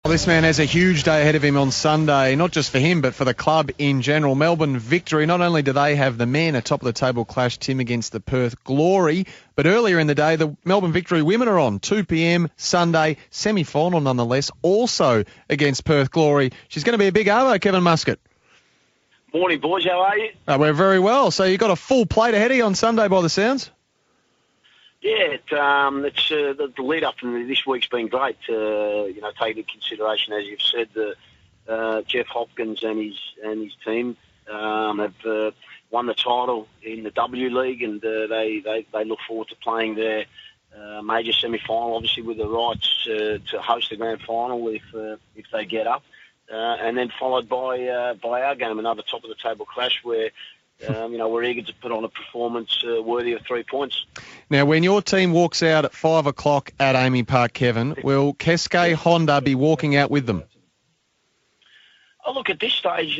Well, this man has a huge day ahead of him on Sunday, not just for him, but for the club in general. Melbourne Victory, not only do they have the men, a top-of-the-table clash, Tim, against the Perth Glory, but earlier in the day, the Melbourne Victory women are on, 2 p.m, Sunday, semi-final nonetheless, also against Perth Glory. She's going to be a big arvo, Kevin Muscat. Morning, boys. How are you? We're very well. So you've got a full plate ahead of you on Sunday by the sounds? Yeah, it's the lead up to this week's been great. Taking into consideration, as you've said, Jeff Hopkins and his team have won the title in the W League, and they look forward to playing their major semi-final, obviously with the rights to host the grand final if they get up, and then followed by our game, another top of the table clash where. We're eager to put on a performance worthy of 3 points. Now, when your team walks out at 5 o'clock at Amy Park, Kevin, will Keske Honda be walking out with them? Oh, look, at this stage,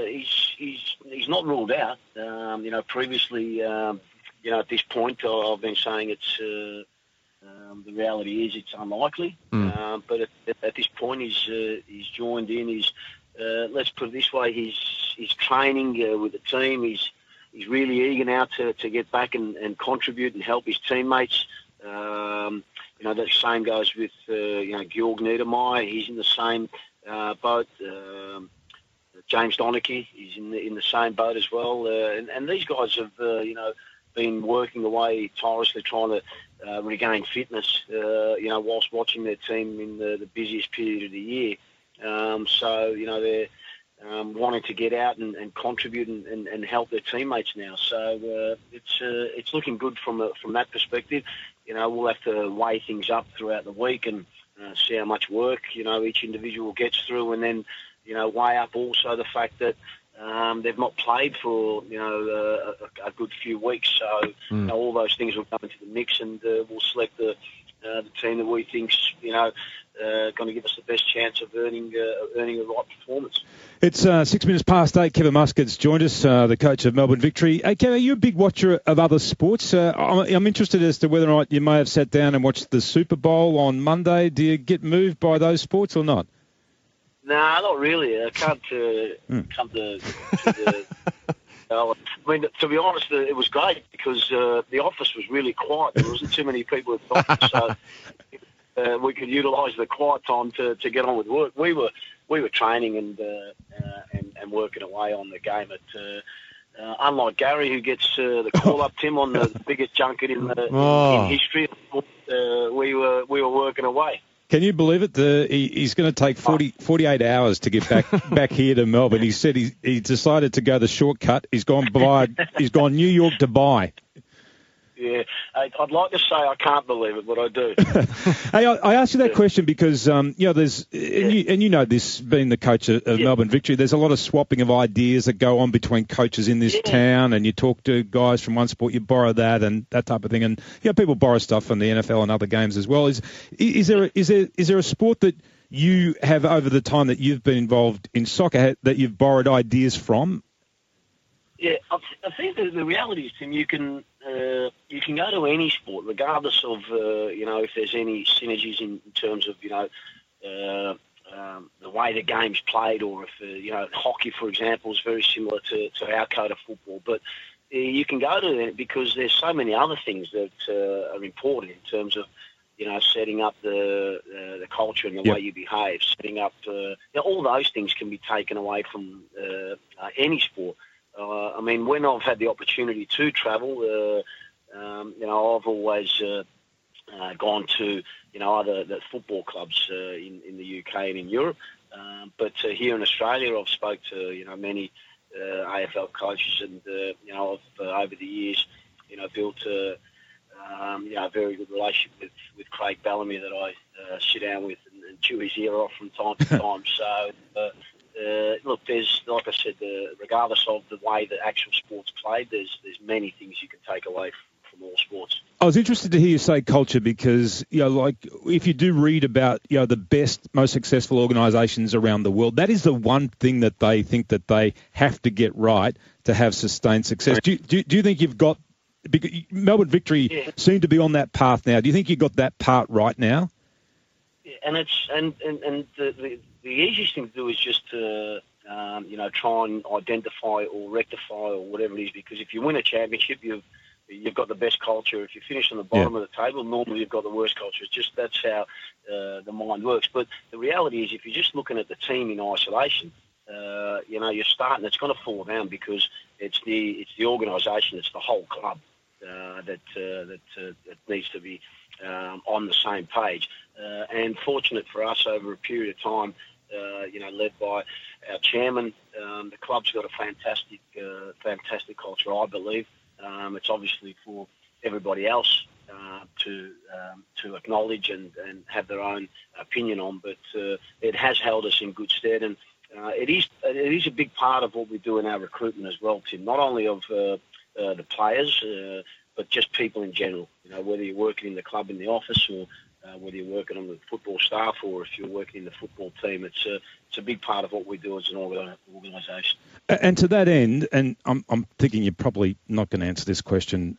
he's not ruled out. Previously, at this point, I've been saying it's the reality is it's unlikely. But at this point, he's joined in. Let's put it this way: he's training with the team. He's really eager now to get back and contribute and help his teammates. The same goes with Georg Niedermeyer. He's in the same boat. James Donachie, he's in the same boat as well. And these guys have been working away tirelessly trying to regain fitness. Whilst watching their team in the busiest period of the year. They're wanting to get out and contribute and help their teammates now. So it's looking good from that perspective. We'll have to weigh things up throughout the week and see how much work each individual gets through, and then weigh up also the fact that they've not played for a good few weeks. So all those things will come into the mix, and we'll select the team that we think's going to give us the best chance of earning the right performance. It's 6 minutes past 8. Kevin Muscat's joined us, the coach of Melbourne Victory. Kevin, are you a big watcher of other sports? I'm interested as to whether or not you may have sat down and watched the Super Bowl on Monday. Do you get moved by those sports or not? No, not really. I can't come to the... to be honest, it was great because the office was really quiet. There wasn't too many people at the office, so we could utilise the quiet time to get on with work. We were training and working away on the game. Unlike Gary, who gets the call up, Tim, on the biggest junket in history, we were working away. Can you believe it? He's going to take 48 hours to get back here to Melbourne. He said he decided to go the shortcut. He's gone New York to Dubai. Yeah, I'd like to say I can't believe it, but I do. Hey, I asked you that question because there's and you know this, being the coach of Melbourne Victory, there's a lot of swapping of ideas that go on between coaches in this town, and you talk to guys from one sport, you borrow that and that type of thing, and people borrow stuff from the NFL and other games as well. Is there a sport that you have over the time that you've been involved in soccer that you've borrowed ideas from? Yeah, I think the reality is, Tim, you can go to any sport, regardless of if there's any synergies in terms of the way the game's played, or if hockey, for example, is very similar to our code of football. But you can go to it because there's so many other things that are important in terms of setting up the culture and the way you behave, setting up all those things can be taken away from any sport. When I've had the opportunity to travel, I've always gone to, other the football clubs in the UK and in Europe. But here in Australia, I've spoke to, many AFL coaches, and, I've, over the years, built a very good relationship with Craig Bellamy that I sit down with and chew his ear off from time to time. So, look, there's, like I said, regardless of the way the actual sport's played, there's many things you can take away from all sports. I was interested to hear you say culture because, if you do read about, the best, most successful organisations around the world, that is the one thing that they think that they have to get right to have sustained success. Do you think you've got, because Melbourne Victory seem to be on that path now, do you think you've got that part right now? Yeah, and the easiest thing to do is just to try and identify or rectify or whatever it is. Because if you win a championship, you've got the best culture. If you finish on the bottom of the table, normally you've got the worst culture. It's just that's how the mind works. But the reality is, if you're just looking at the team in isolation, you're starting. It's going to fall down because it's the organisation, it's the whole club that needs to be on the same page. And fortunate for us, over a period of time, led by our chairman, the club's got a fantastic culture, I believe. It's obviously for everybody else to acknowledge and have their own opinion on, but it has held us in good stead, and it is a big part of what we do in our recruitment as well, Tim. Not only of the players, but just people in general. Whether you're working in the club in the office or whether you're working on the football staff or if you're working in the football team, it's a big part of what we do as an organisation. And to that end, and I'm thinking you're probably not going to answer this question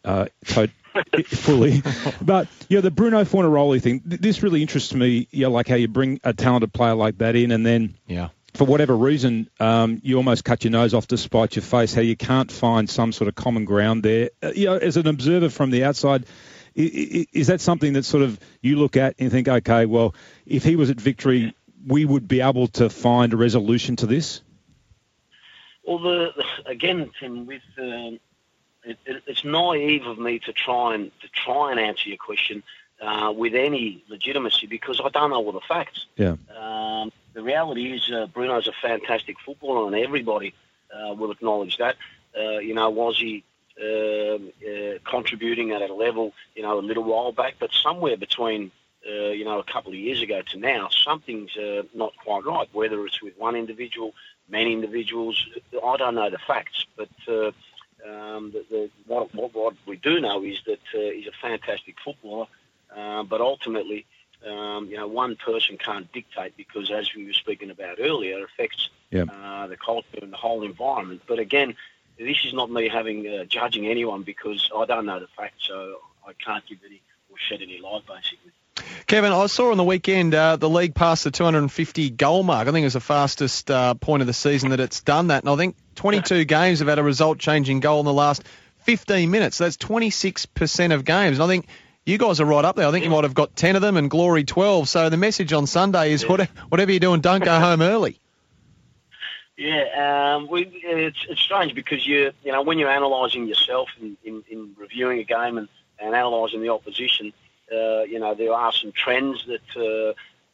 fully, but the Bruno Fornaroli thing, this really interests me. Like how you bring a talented player like that in, and then for whatever reason, you almost cut your nose off to spite your face. How you can't find some sort of common ground there. As an observer from the outside, is that something that sort of you look at and think, okay, well, if he was at Victory, we would be able to find a resolution to this? Well, again, Tim, with it's naive of me to try and answer your question with any legitimacy because I don't know all the facts. Yeah. The reality is Bruno's a fantastic footballer, and everybody will acknowledge that. Was he contributing at a level, a little while back, but somewhere between, a couple of years ago to now, something's not quite right. Whether it's with one individual, many individuals, I don't know the facts, but what we do know is that he's a fantastic footballer, but ultimately, one person can't dictate because, as we were speaking about earlier, it affects the culture and the whole environment. But again, this is not me judging anyone because I don't know the facts, so I can't give any or shed any light, basically. Kevin, I saw on the weekend the league passed the 250 goal mark. I think it was the fastest point of the season that it's done that. And I think 22 games have had a result-changing goal in the last 15 minutes. So that's 26% of games. And I think you guys are right up there. I think you might have got 10 of them and Glory 12. So the message on Sunday is whatever you're doing, don't go home early. Yeah, it's strange because when you're analysing yourself in reviewing a game and analysing the opposition, there are some trends that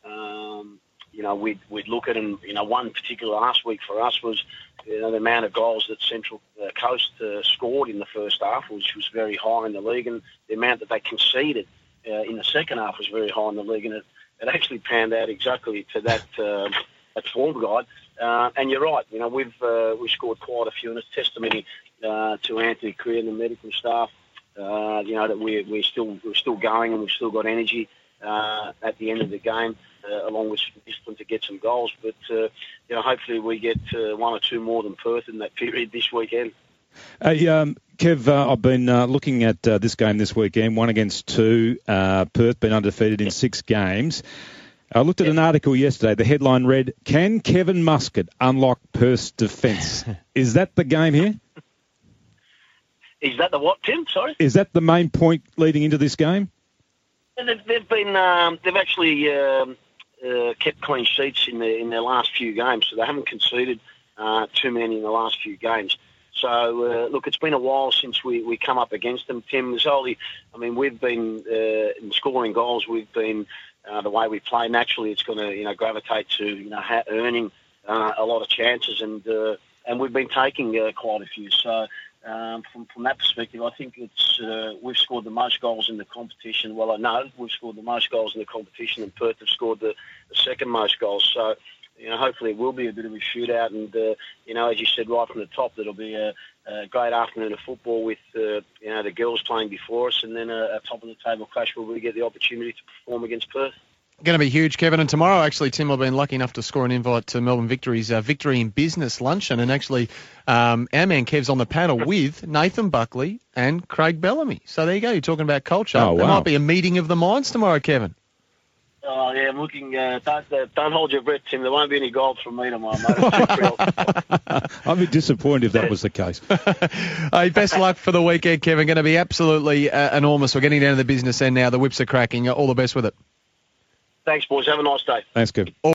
we'd look at, and one particular last week for us was the amount of goals that Central Coast scored in the first half, which was very high in the league, and the amount that they conceded in the second half was very high in the league, and it actually panned out exactly to that form guide. And you're right, we've scored quite a few, and it's testimony to Anthony Creer and the medical staff. That we're still going and we've still got energy at the end of the game, along with some discipline to get some goals. But hopefully we get one or two more than Perth in that period this weekend. Kev, I've been looking at this game this weekend, 1-2. Perth been undefeated in 6 games. I looked at an article yesterday. The headline read, "Can Kevin Muscat unlock Perth's defence?" Is that the game here? Is that the what, Tim? Sorry? Is that the main point leading into this game? They've actually kept clean sheets in their last few games, so they haven't conceded too many in the last few games. So, look, it's been a while since we come up against them, Tim. We've been in scoring goals. We've been the way we play. Naturally, it's going to gravitate to earning a lot of chances, and we've been taking quite a few. So. From that perspective, I think we've scored the most goals in the competition. Well, I know we've scored the most goals in the competition, and Perth have scored the second most goals. So, hopefully it will be a bit of a shootout. And, as you said right from the top, it'll be a great afternoon of football with, the girls playing before us, and then a top-of-the-table clash where we get the opportunity to perform against Perth. Going to be huge, Kevin. And tomorrow, actually, Tim, I've been lucky enough to score an invite to Melbourne Victory's Victory in Business luncheon. And actually, our man Kev's on the panel with Nathan Buckley and Craig Bellamy. So there you go. You're talking about culture. Oh, wow. There might be a meeting of the minds tomorrow, Kevin. Oh, yeah, I'm looking. Don't hold your breath, Tim. There won't be any gold from me tomorrow, mate. I'd be disappointed if that was the case. Hey, best luck for the weekend, Kevin. Going to be absolutely enormous. We're getting down to the business end now. The whips are cracking. All the best with it. Thanks, boys. Have a nice day. Thanks, Kevin.